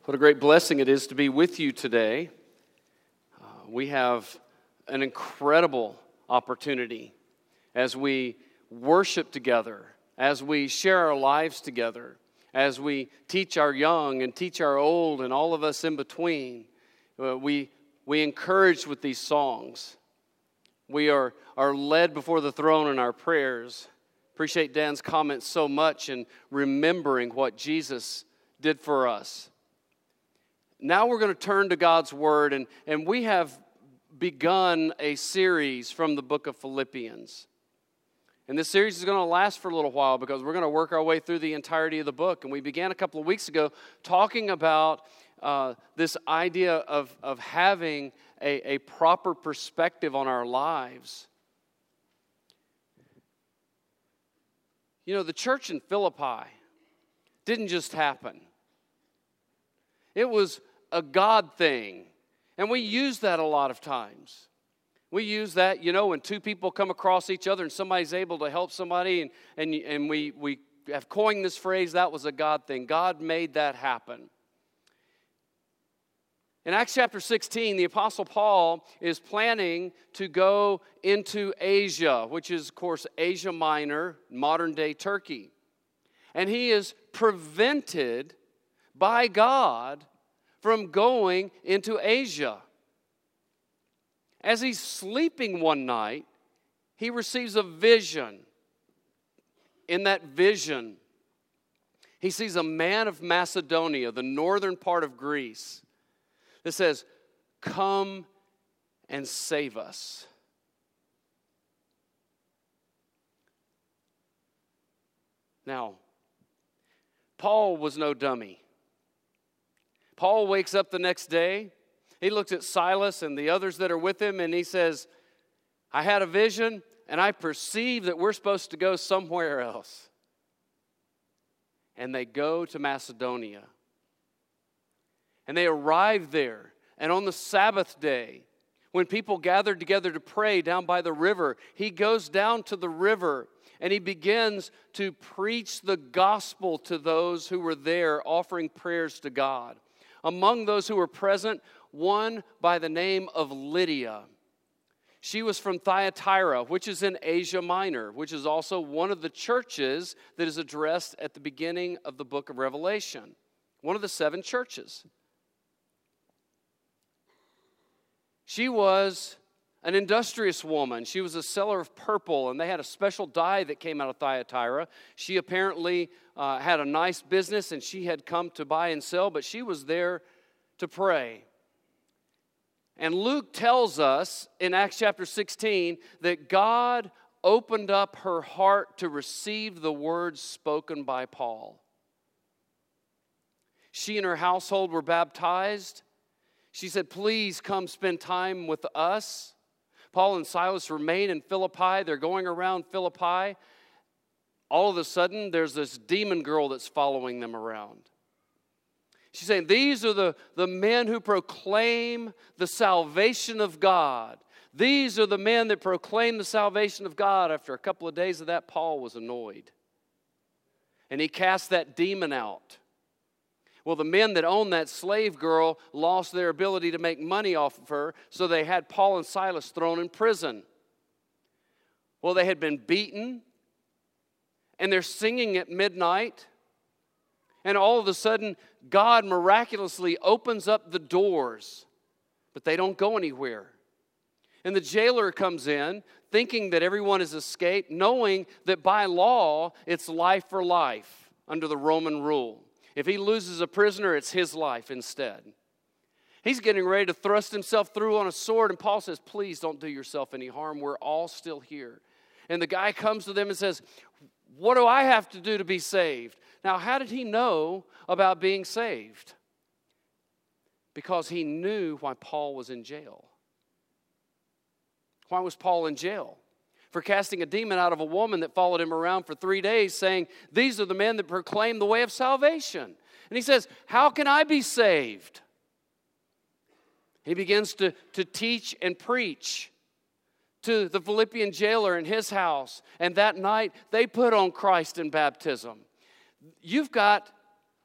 What a great blessing it is to be with you today. We have an incredible opportunity as we worship together, as we share our lives together, as we teach our young and teach our old and all of us in between. We encourage with these songs. We are led before the throne in our prayers. Appreciate Dan's comments so much in remembering what Jesus did for us. Now we're going to turn to God's Word, and we have begun a series from the book of Philippians. And this series is going to last for a little while because we're going to work our way through the entirety of the book. And we began a couple of weeks ago talking about this idea of having a proper perspective on our lives. You know, the church in Philippi didn't just happen. It was a God thing. And we use that a lot of times. We use that, you know, when two people come across each other and somebody's able to help somebody, and we have coined this phrase, that was a God thing. God made that happen. In Acts chapter 16, the Apostle Paul is planning to go into Asia, which is, of course, Asia Minor, modern-day Turkey. And he is prevented by God from going into Asia. As he's sleeping one night, he receives a vision. In that vision, he sees a man of Macedonia, the northern part of Greece, that says, "Come and save us." Now, Paul was no dummy. Paul wakes up the next day. He looks at Silas and the others that are with him, and he says, "I had a vision, and I perceive that we're supposed to go somewhere else." And they go to Macedonia. And they arrive there. And on the Sabbath day, when people gathered together to pray down by the river, he goes down to the river and he begins to preach the gospel to those who were there offering prayers to God. Among those who were present, one by the name of Lydia. She was from Thyatira, which is in Asia Minor, which is also one of the churches that is addressed at the beginning of the book of Revelation. One of the 7 churches. She was an industrious woman. She was a seller of purple, and they had a special dye that came out of Thyatira. She apparently had a nice business, and she had come to buy and sell, but she was there to pray. And Luke tells us in Acts chapter 16 that God opened up her heart to receive the words spoken by Paul. She and her household were baptized. She said, "Please come spend time with us." Paul and Silas remain in Philippi. They're going around Philippi. All of a sudden, there's this demon girl that's following them around. She's saying, "These are the men who proclaim the salvation of God. These are the men that proclaim the salvation of God." After a couple of days of that, Paul was annoyed. And he cast that demon out. Well, the men that owned that slave girl lost their ability to make money off of her, so they had Paul and Silas thrown in prison. Well, they had been beaten, and they're singing at midnight, and all of a sudden, God miraculously opens up the doors, but they don't go anywhere. And the jailer comes in, thinking that everyone has escaped, knowing that by law, it's life for life under the Roman rule. If he loses a prisoner, it's his life instead. He's getting ready to thrust himself through on a sword, and Paul says, "Please don't do yourself any harm. We're all still here." And the guy comes to them and says, "What do I have to do to be saved?" Now, how did he know about being saved? Because he knew why Paul was in jail. Why was Paul in jail? For casting a demon out of a woman that followed him around for 3 days, saying, "These are the men that proclaim the way of salvation." And he says, "How can I be saved?" He begins to teach and preach to the Philippian jailer in his house. And that night, they put on Christ in baptism. You've got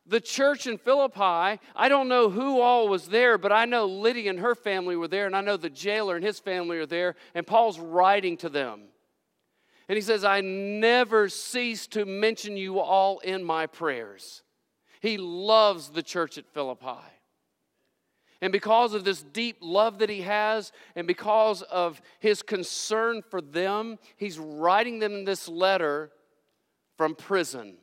the church in Philippi, I don't know who all was there, but I know Lydia and her family were there, and I know the jailer and his family are there, and Paul's writing to them. And he says, I never cease to mention you all in my prayers. He loves the church at Philippi. And because of this deep love that he has, and because of his concern for them, he's writing them this letter from prison.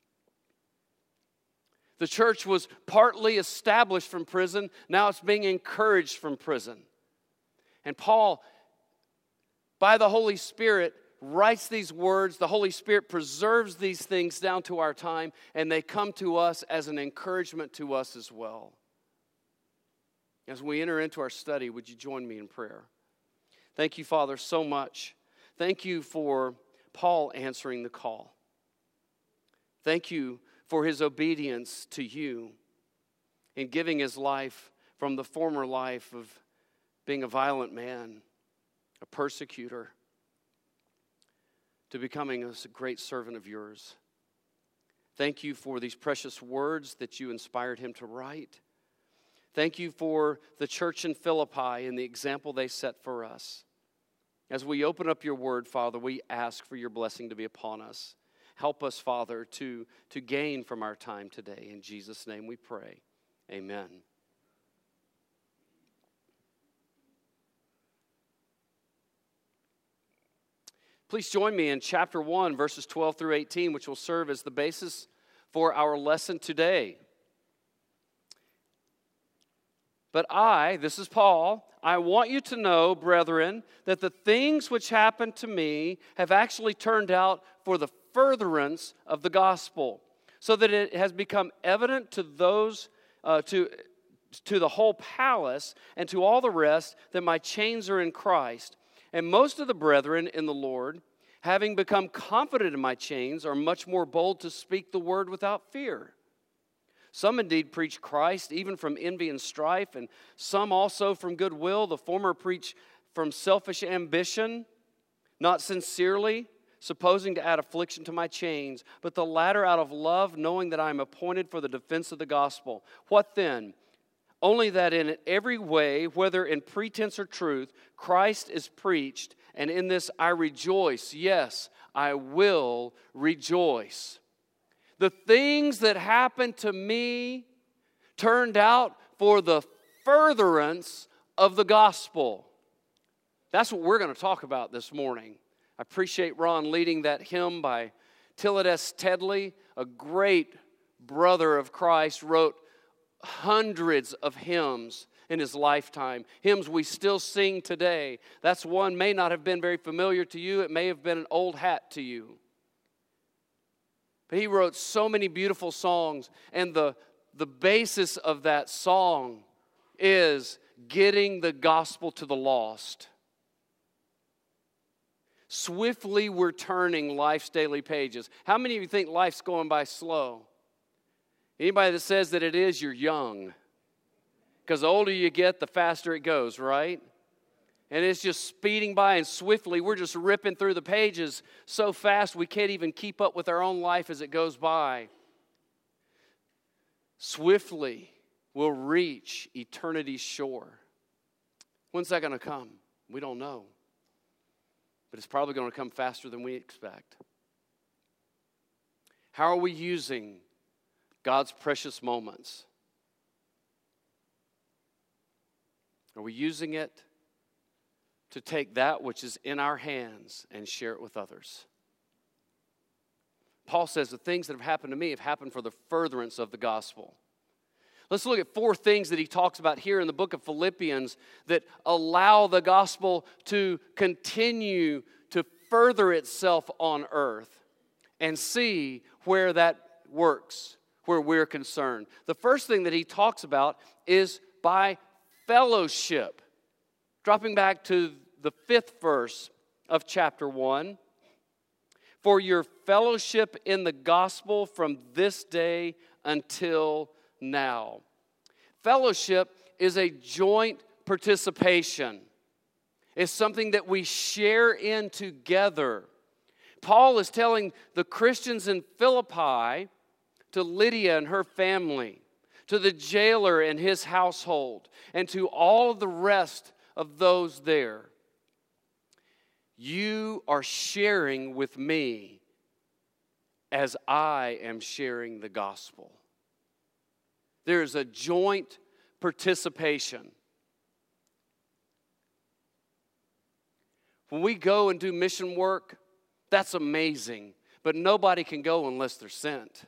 The church was partly established from prison. Now it's being encouraged from prison. And Paul, by the Holy Spirit, writes these words. The Holy Spirit preserves these things down to our time, and they come to us as an encouragement to us as well. As we enter into our study, would you join me in prayer? Thank you, Father, so much. Thank you for Paul answering the call. Thank you for his obedience to you in giving his life from the former life of being a violent man, a persecutor, to becoming a great servant of yours. Thank you for these precious words that you inspired him to write. Thank you for the church in Philippi and the example they set for us. As we open up your word, Father, we ask for your blessing to be upon us. Help us, Father, to gain from our time today. In Jesus' name we pray. Amen. Please join me in chapter 1, verses 12 through 18, which will serve as the basis for our lesson today. But this is Paul, I want you to know, brethren, that the things which happened to me have actually turned out for the furtherance of the gospel, so that it has become evident to those, to the whole palace and to all the rest, that my chains are in Christ. And most of the brethren in the Lord, having become confident in my chains, are much more bold to speak the word without fear. Some indeed preach Christ, even from envy and strife, and some also from goodwill. The former preach from selfish ambition, not sincerely, supposing to add affliction to my chains, but the latter out of love, knowing that I am appointed for the defense of the gospel. What then? Only that in every way, whether in pretense or truth, Christ is preached, and in this I rejoice. Yes, I will rejoice. The things that happened to me turned out for the furtherance of the gospel. That's what we're going to talk about this morning. I appreciate Ron leading that hymn by Tillett S. Tedley, a great brother of Christ, wrote hundreds of hymns in his lifetime, hymns we still sing today. That's one may not have been very familiar to you. It may have been an old hat to you. But he wrote so many beautiful songs, and the basis of that song is getting the gospel to the lost. Swiftly we're turning life's daily pages. How many of you think life's going by slow? Anybody that says that it is, you're young. Because the older you get, the faster it goes, right? And it's just speeding by, and swiftly we're just ripping through the pages so fast we can't even keep up with our own life as it goes by. Swiftly we'll reach eternity's shore. When's that going to come? We don't know. But it's probably going to come faster than we expect. How are we using God's precious moments? Are we using it to take that which is in our hands and share it with others? Paul says the things that have happened to me have happened for the furtherance of the gospel. Let's look at 4 things that he talks about here in the book of Philippians that allow the gospel to continue to further itself on earth, and see where that works, where we're concerned. The first thing that he talks about is by fellowship. Dropping back to the 5th verse of chapter 1. For your fellowship in the gospel from this day until now. Fellowship is a joint participation. It's something that we share in together. Paul is telling the Christians in Philippi to Lydia and her family, to the jailer and his household, and to all of the rest of those there. You are sharing with me as I am sharing the gospel. There is a joint participation. When we go and do mission work, that's amazing, but nobody can go unless they're sent.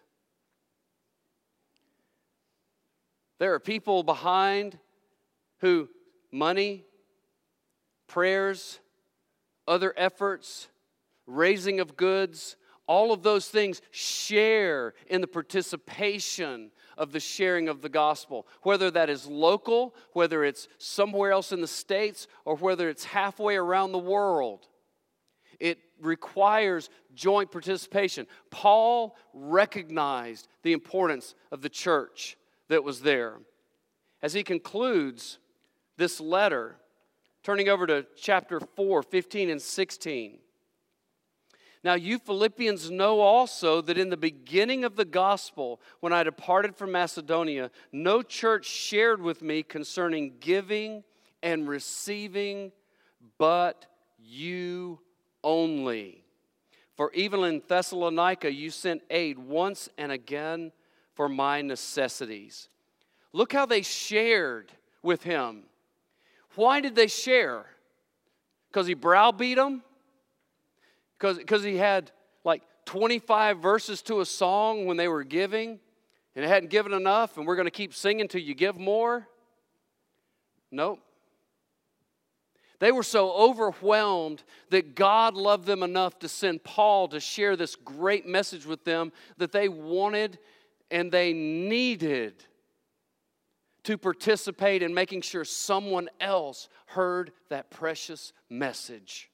There are people behind who money, prayers, other efforts, raising of goods, all of those things share in the participation of the sharing of the gospel. Whether that is local, whether it's somewhere else in the States, or whether it's halfway around the world. It requires joint participation. Paul recognized the importance of the church that was there. As he concludes this letter, turning over to chapter 4, 15 and 16. Now you Philippians know also that in the beginning of the gospel, when I departed from Macedonia, no church shared with me concerning giving and receiving, but you only. For even in Thessalonica you sent aid once and again for my necessities. Look how they shared with him. Why did they share? Because he browbeat them? Because he had like 25 verses to a song when they were giving, and it hadn't given enough, and we're going to keep singing till you give more? Nope. They were so overwhelmed that God loved them enough to send Paul to share this great message with them that they wanted and they needed to participate in making sure someone else heard that precious message.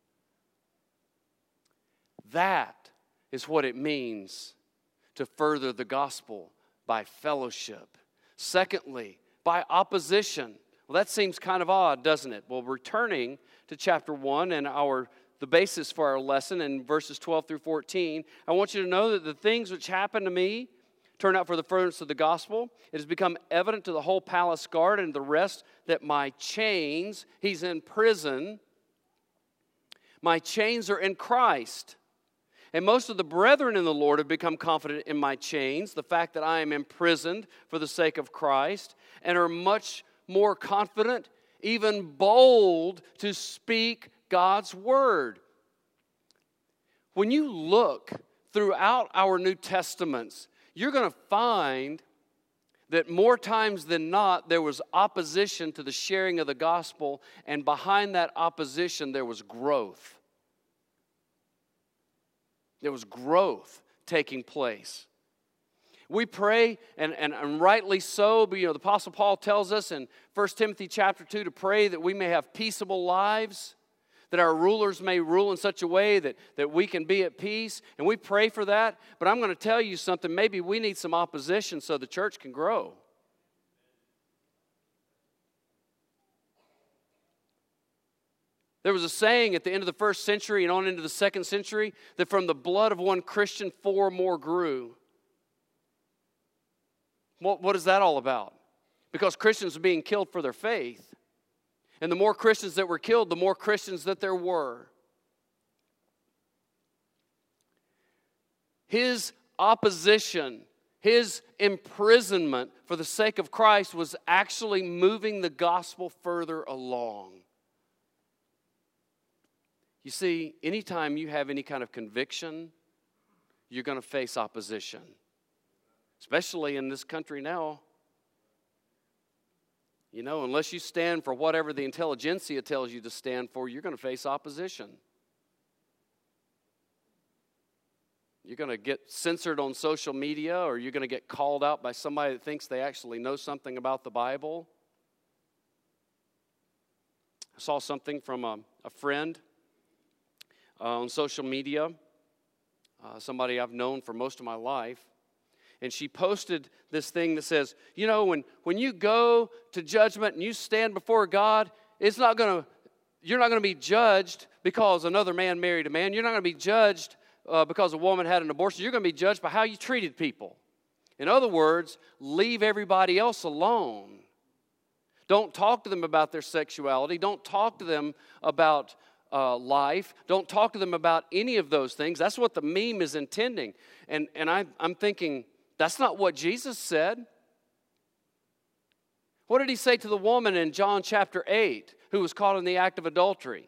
That is what it means to further the gospel by fellowship. Secondly, by opposition. Well, that seems kind of odd, doesn't it? Well, returning to chapter 1 and the basis for our lesson in verses 12 through 14, I want you to know that the things which happened to me turned out for the furtherance of the gospel. It has become evident to the whole palace guard and the rest that my chains, he's in prison, my chains are in Christ. And most of the brethren in the Lord have become confident in my chains, the fact that I am imprisoned for the sake of Christ, and are much more confident, even bold, to speak God's word. When you look throughout our New Testaments, you're going to find that more times than not, there was opposition to the sharing of the gospel, and behind that opposition, there was growth. There was growth taking place. We pray, and rightly so, but the Apostle Paul tells us in 1 Timothy chapter 2 to pray that we may have peaceable lives, that our rulers may rule in such a way that we can be at peace, and we pray for that. But I'm going to tell you something, maybe we need some opposition so the church can grow. There was a saying at the end of the first century and on into the second century that from the blood of one Christian, 4 more grew. What is that all about? Because Christians are being killed for their faith. And the more Christians that were killed, the more Christians that there were. His opposition, his imprisonment for the sake of Christ was actually moving the gospel further along. You see, anytime you have any kind of conviction, you're going to face opposition. Especially in this country now. Unless you stand for whatever the intelligentsia tells you to stand for, you're going to face opposition. You're going to get censored on social media, or you're going to get called out by somebody that thinks they actually know something about the Bible. I saw something from a friend on social media, somebody I've known for most of my life. And she posted this thing that says, when you go to judgment and you stand before God, you're not going to be judged because another man married a man. You're not going to be judged because a woman had an abortion. You're going to be judged by how you treated people. In other words, leave everybody else alone. Don't talk to them about their sexuality. Don't talk to them about life. Don't talk to them about any of those things. That's what the meme is intending. And I'm thinking, that's not what Jesus said. What did he say to the woman in John chapter 8 who was caught in the act of adultery?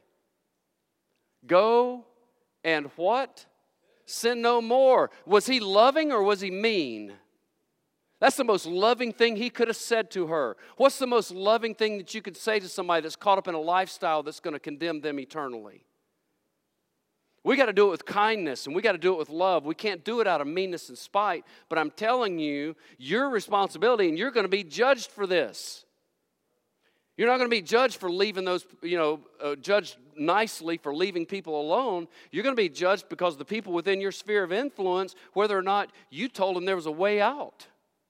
Go and what? Sin no more. Was he loving or was he mean? That's the most loving thing he could have said to her. What's the most loving thing that you could say to somebody that's caught up in a lifestyle that's going to condemn them eternally? We got to do it with kindness and we got to do it with love. We can't do it out of meanness and spite. But I'm telling you, your responsibility, and you're going to be judged for this. You're not going to be judged for leaving those, judged nicely for leaving people alone. You're going to be judged because the people within your sphere of influence, whether or not you told them there was a way out.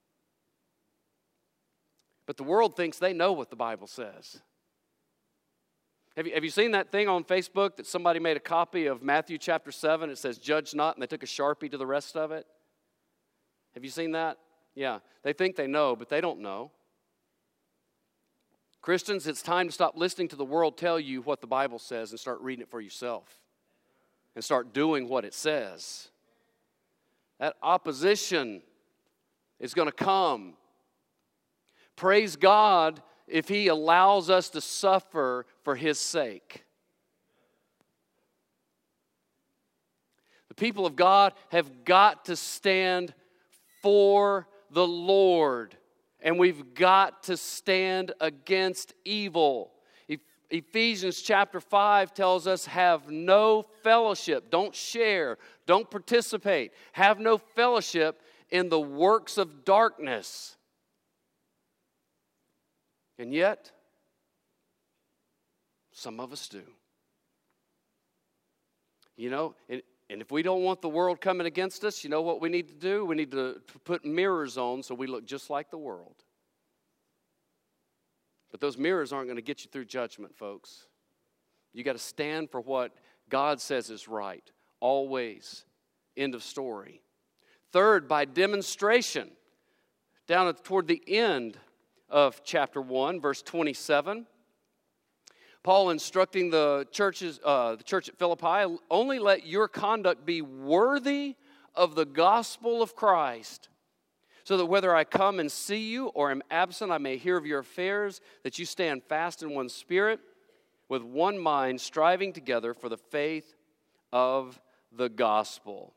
But the world thinks they know what the Bible says. Have you seen that thing on Facebook that somebody made a copy of Matthew chapter 7? It says, "Judge not," and they took a Sharpie to the rest of it. Have you seen that? Yeah. They think they know, but they don't know. Christians, it's time to stop listening to the world tell you what the Bible says and start reading it for yourself. And start doing what it says. That opposition is going to come. Praise God if He allows us to suffer for His sake. The people of God have got to stand for the Lord. And we've got to stand against evil. Ephesians chapter 5 tells us, have no fellowship. Don't share. Don't participate. Have no fellowship in the works of darkness. And yet, some of us do. And if we don't want the world coming against us, you know what we need to do? We need to put mirrors on so we look just like the world. But those mirrors aren't going to get you through judgment, folks. You got to stand for what God says is right. Always. End of story. Third, by demonstration. Down toward the end of chapter 1, verse 27. Paul instructing the church at Philippi, only let your conduct be worthy of the gospel of Christ, so that whether I come and see you or am absent, I may hear of your affairs, that you stand fast in one spirit, with one mind, striving together for the faith of the gospel.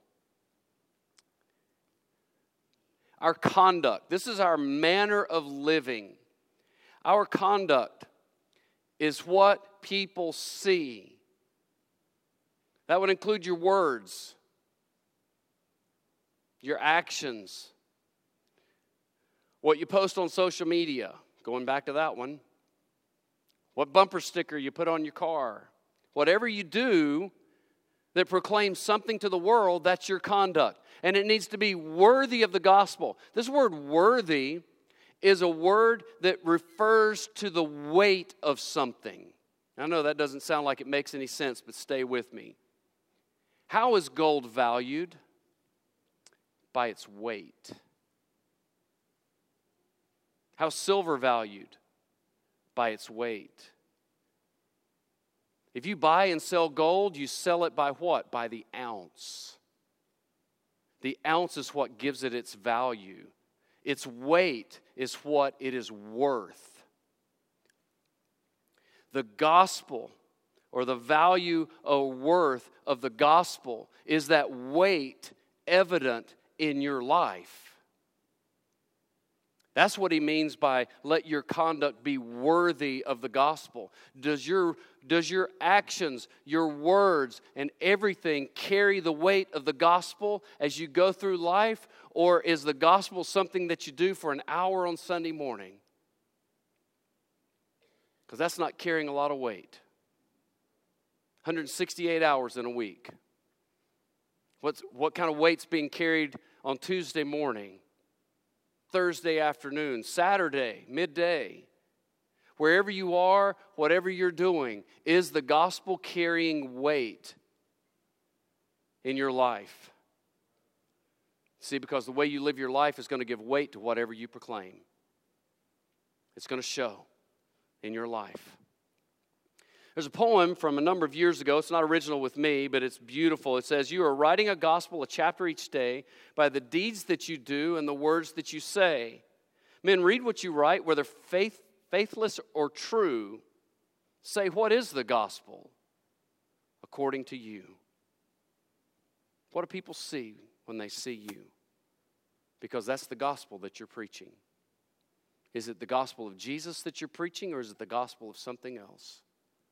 Our conduct, this is our manner of living. Our conduct is what people see. That would include your words, your actions, what you post on social media, going back to that one, what bumper sticker you put on your car. Whatever you do that proclaims something to the world, that's your conduct. And it needs to be worthy of the gospel. This word worthy is a word that refers to the weight of something. I know that doesn't sound like it makes any sense, but stay with me. How is gold valued? By its weight. How's silver valued? By its weight. If you buy and sell gold, you sell it by what? By the ounce. The ounce is what gives it its value. Its weight is what it is worth. The gospel, or the value or worth of the gospel, is that weight evident in your life. That's what he means by let your conduct be worthy of the gospel. Does your actions, your words, and everything carry the weight of the gospel as you go through life? Or is the gospel something that you do for an hour on Sunday morning? Because that's not carrying a lot of weight. 168 hours in a week. What kind of weight's being carried on Tuesday morning? Thursday afternoon, Saturday, midday. Wherever you are, whatever you're doing, is the gospel carrying weight in your life? See, because the way you live your life is going to give weight to whatever you proclaim. It's going to show in your life. There's a poem from a number of years ago. It's not original with me, but it's beautiful. It says, "You are writing a gospel, a chapter each day, by the deeds that you do and the words that you say. Men, read what you write, whether faithless or true. Say, what is the gospel according to you?" What do people see when they see you? Because that's the gospel that you're preaching. Is it the gospel of Jesus that you're preaching, or is it the gospel of something else?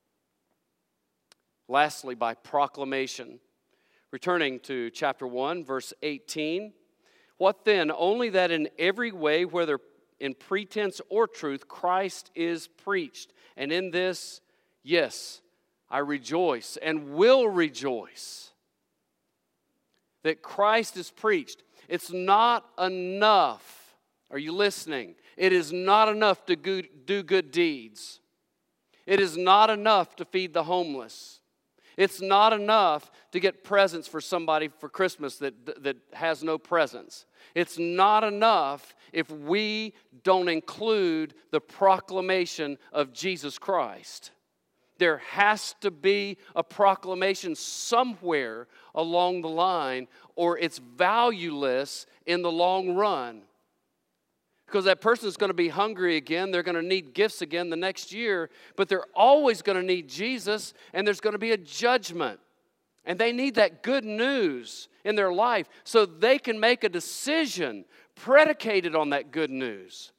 Lastly, by proclamation. Returning to chapter 1, verse 18. "What then? Only that in every way, whether in pretense or truth, Christ is preached. And in this, yes, I rejoice and will rejoice that Christ is preached." It's not enough. Are you listening? It is not enough to do good deeds. It is not enough to feed the homeless. It's not enough to get presents for somebody for Christmas that has no presents. It's not enough if we don't include the proclamation of Jesus Christ. There has to be a proclamation somewhere along the line, or it's valueless in the long run. Because that person is going to be hungry again. They're going to need gifts again the next year. But they're always going to need Jesus. And there's going to be a judgment. And they need that good news in their life so they can make a decision predicated on that good news.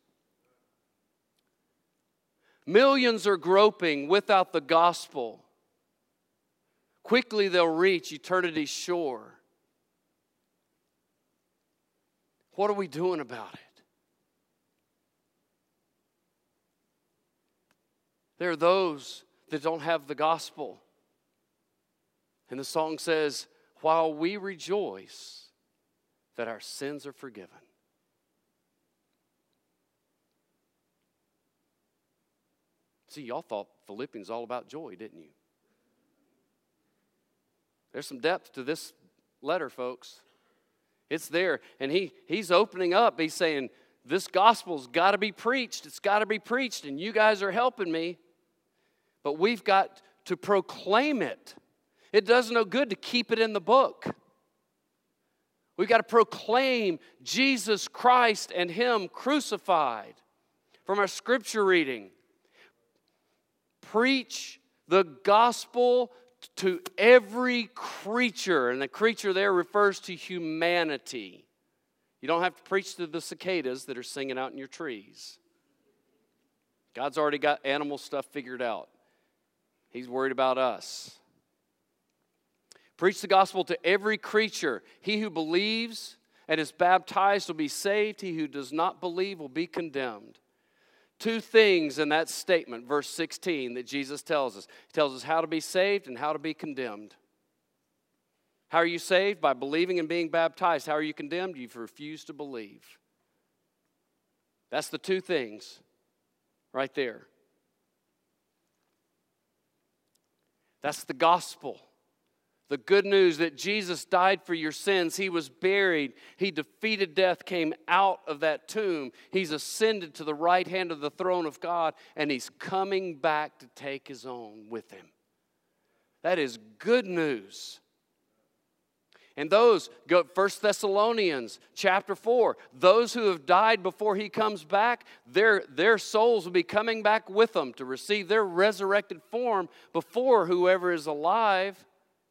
Millions are groping without the gospel. Quickly they'll reach eternity's shore. What are we doing about it? There are those that don't have the gospel. And the song says, "While we rejoice that our sins are forgiven." See, y'all thought Philippians all about joy, didn't you? There's some depth to this letter, folks. It's there. And he's opening up. He's saying, this gospel's got to be preached. It's got to be preached. And you guys are helping me. But we've got to proclaim it. It does no good to keep it in the book. We've got to proclaim Jesus Christ and Him crucified. From our scripture reading, preach the gospel to every creature. And the creature there refers to humanity. You don't have to preach to the cicadas that are singing out in your trees. God's already got animal stuff figured out. He's worried about us. Preach the gospel to every creature. He who believes and is baptized will be saved. He who does not believe will be condemned. Two things in that statement, verse 16, that Jesus tells us. He tells us how to be saved and how to be condemned. How are you saved? By believing and being baptized. How are you condemned? You've refused to believe. That's the two things right there. That's the gospel. The good news that Jesus died for your sins. He was buried. He defeated death, came out of that tomb. He's ascended to the right hand of the throne of God, and He's coming back to take His own with Him. That is good news. And those, go 1 Thessalonians chapter 4, those who have died before He comes back, their souls will be coming back with them to receive their resurrected form before whoever is alive.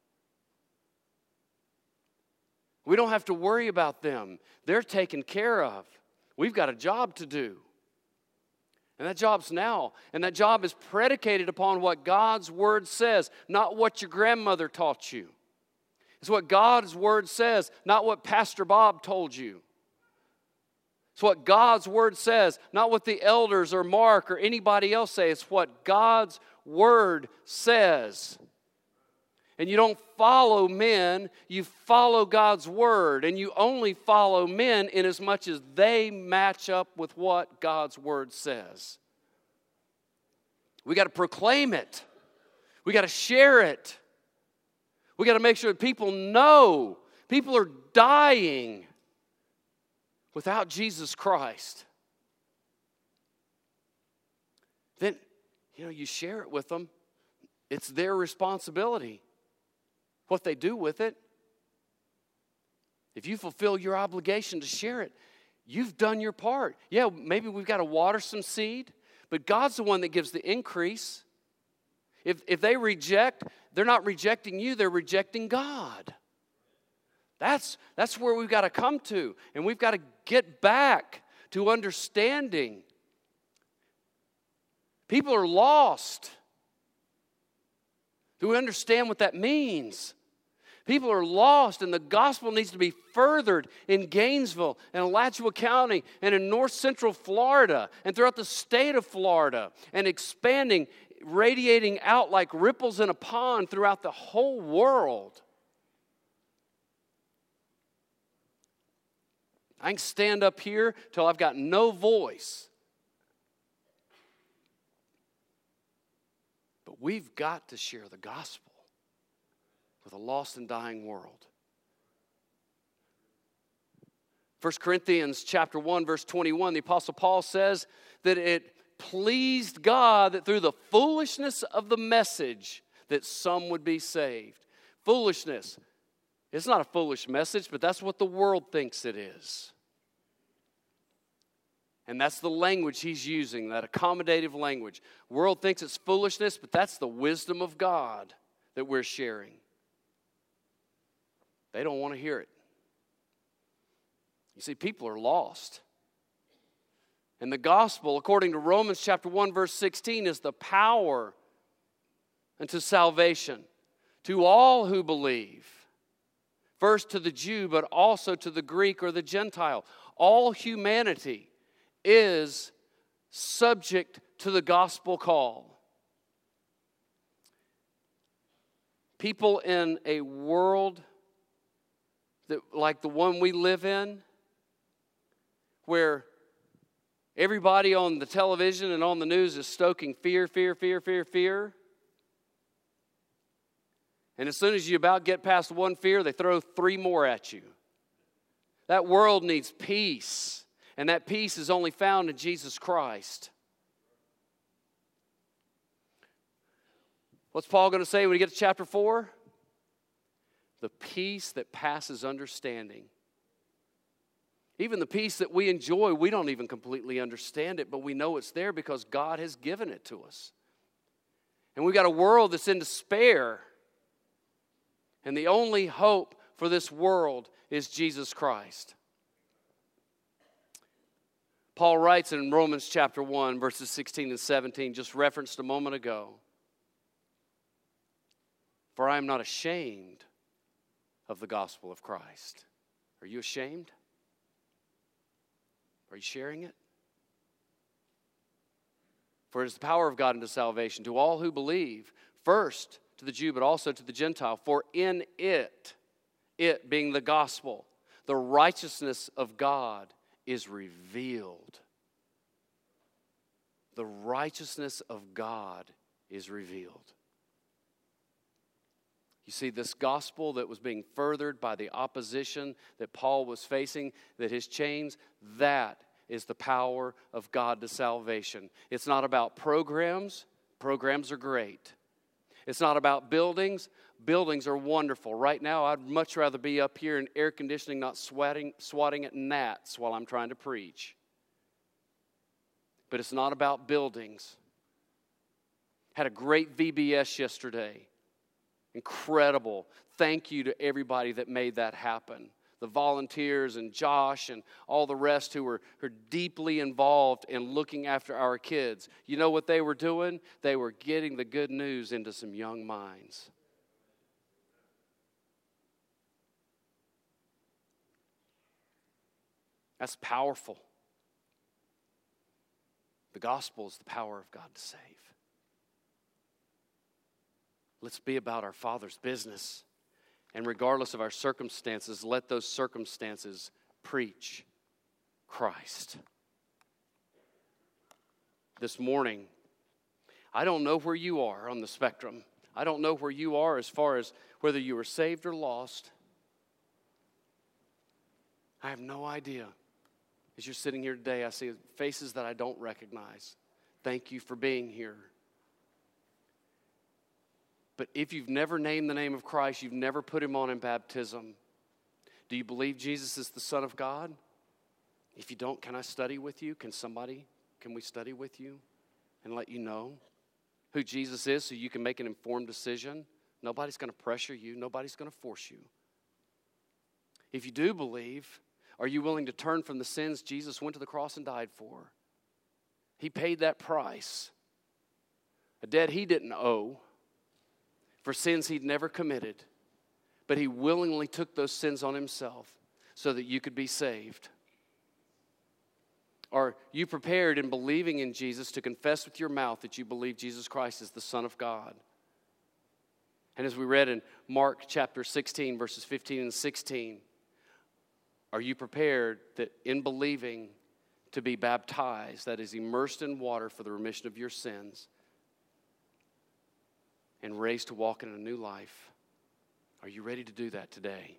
We don't have to worry about them. They're taken care of. We've got a job to do. And that job's now. And that job is predicated upon what God's Word says, not what your grandmother taught you. It's what God's Word says, not what Pastor Bob told you. It's what God's Word says, not what the elders or Mark or anybody else say. It's what God's Word says. And you don't follow men, you follow God's Word. And you only follow men inasmuch as they match up with what God's Word says. We got to proclaim it. We got to share it. We got to make sure that people know. People are dying. without Jesus Christ, then, you share it with them. It's their responsibility what they do with it. If you fulfill your obligation to share it, you've done your part. Yeah, maybe we've got to water some seed, but God's the one that gives the increase. If they reject, they're not rejecting you, they're rejecting God. That's where we've got to come to, and we've got to get back to understanding. People are lost. Do we understand what that means? People are lost, and the gospel needs to be furthered in Gainesville and Alachua County and in north central Florida and throughout the state of Florida, and expanding, radiating out like ripples in a pond throughout the whole world. I can stand up here till I've got no voice. But we've got to share the gospel with a lost and dying world. 1 Corinthians chapter 1, verse 21, the Apostle Paul says that it pleased God that through the foolishness of the message that some would be saved. Foolishness. It's not a foolish message, but that's what the world thinks it is. And that's the language he's using, that accommodative language. The world thinks it's foolishness, but that's the wisdom of God that we're sharing. They don't want to hear it. You see, people are lost. And the gospel, according to Romans chapter 1, verse 16, is the power unto salvation to all who believe. First to the Jew, but also to the Greek or the Gentile. All humanity is subject to the gospel call. People in a world that, like the one we live in, where everybody on the television and on the news is stoking fear, fear, fear, fear, fear. And as soon as you about get past one fear, they throw 3 more at you. That world needs peace. And that peace is only found in Jesus Christ. What's Paul going to say when we get to chapter 4? The peace that passes understanding. Even the peace that we enjoy, we don't even completely understand it, but we know it's there because God has given it to us. And we've got a world that's in despair. And the only hope for this world is Jesus Christ. Paul writes in Romans chapter 1, verses 16 and 17, just referenced a moment ago. For I am not ashamed of the gospel of Christ. Are you ashamed? Are you sharing it? For it is the power of God unto salvation to all who believe, first to the Jew, but also to the Gentile. For in it being the gospel, the righteousness of God is revealed. The righteousness of God is revealed. You see, this gospel that was being furthered by the opposition that Paul was facing, that his chains, that is the power of God to salvation. It's not about programs. Programs are great. It's not about buildings. Buildings are wonderful. Right now, I'd much rather be up here in air conditioning, not swatting at gnats while I'm trying to preach. But it's not about buildings. Had a great VBS yesterday. Incredible. Thank you to everybody that made that happen. The volunteers and Josh and all the rest who were deeply involved in looking after our kids. You know what they were doing? They were getting the good news into some young minds. That's powerful. The gospel is the power of God to save. Let's be about our Father's business. And regardless of our circumstances, let those circumstances preach Christ. This morning, I don't know where you are on the spectrum. I don't know where you are as far as whether you were saved or lost. I have no idea. As you're sitting here today, I see faces that I don't recognize. Thank you for being here. But if you've never named the name of Christ, you've never put him on in baptism, do you believe Jesus is the Son of God? If you don't, can I study with you? Can we study with you and let you know who Jesus is so you can make an informed decision? Nobody's going to pressure you. Nobody's going to force you. If you do believe, are you willing to turn from the sins Jesus went to the cross and died for? He paid that price, a debt he didn't owe, for sins he'd never committed. But he willingly took those sins on himself so that you could be saved. Are you prepared in believing in Jesus to confess with your mouth that you believe Jesus Christ is the Son of God? And as we read in Mark chapter 16, verses 15 and 16, are you prepared that in believing to be baptized, that is immersed in water for the remission of your sins, and raised to walk in a new life? Are you ready to do that today?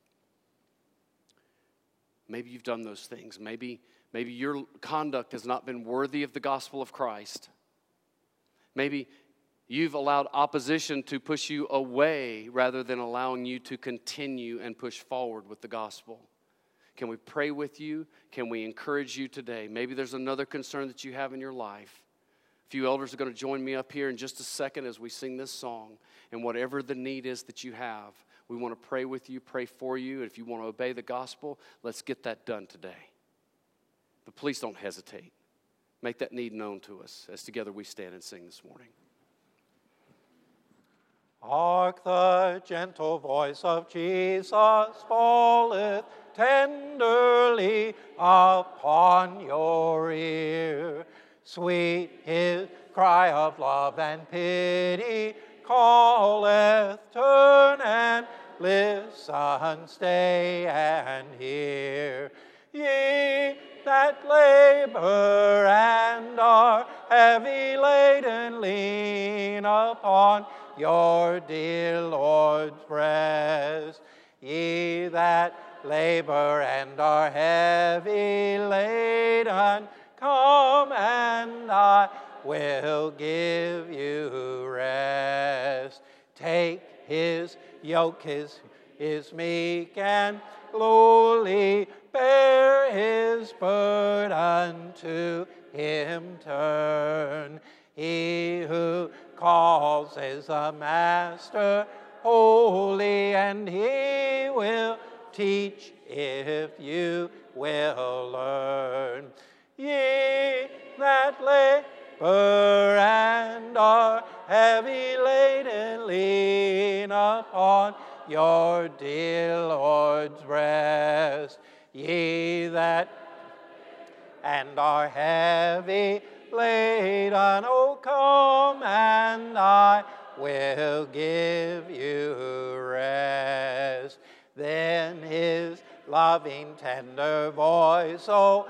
Maybe you've done those things. Maybe your conduct has not been worthy of the gospel of Christ. Maybe you've allowed opposition to push you away rather than allowing you to continue and push forward with the gospel. Can we pray with you? Can we encourage you today? Maybe there's another concern that you have in your life. A few elders are going to join me up here in just a second as we sing this song. And whatever the need is that you have, we want to pray with you, pray for you. If you want to obey the gospel, let's get that done today. But please don't hesitate. Make that need known to us as together we stand and sing this morning. Hark, the gentle voice of Jesus falleth tenderly upon your ear. Sweet his cry of love and pity calleth, turn and listen, stay and hear. Ye that labor and are heavy laden, lean upon your dear Lord's breast. Ye that labor and are heavy laden, come and I will give you rest. Take his yoke, is meek and lowly, bear his burden, to him turn. He who calls is the Master holy, and he will teach if you will learn. Ye that labor and are heavy laden, lean upon your dear Lord's breast. Ye that and are heavy laden, oh come and I will give you rest. Then his loving tender voice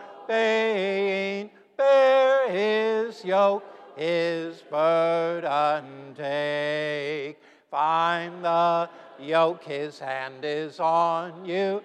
obeying, bear his yoke, his burden take. Find the yoke, his hand is on you,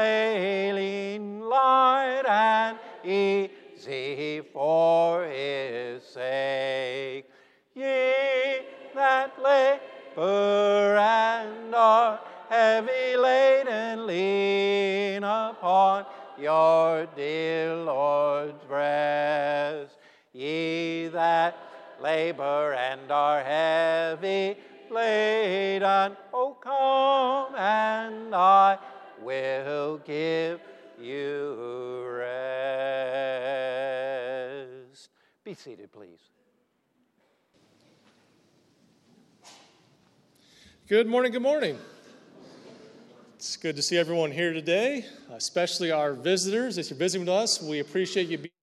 laying light and easy for his sake. Ye that labor and are heavy laden, lean upon your dear Lord's breast. Ye that labor and are heavy laden, oh come and I will give you rest. Be seated, please. Good morning, good morning. It's good to see everyone here today, especially our visitors. If you're visiting with us, we appreciate you being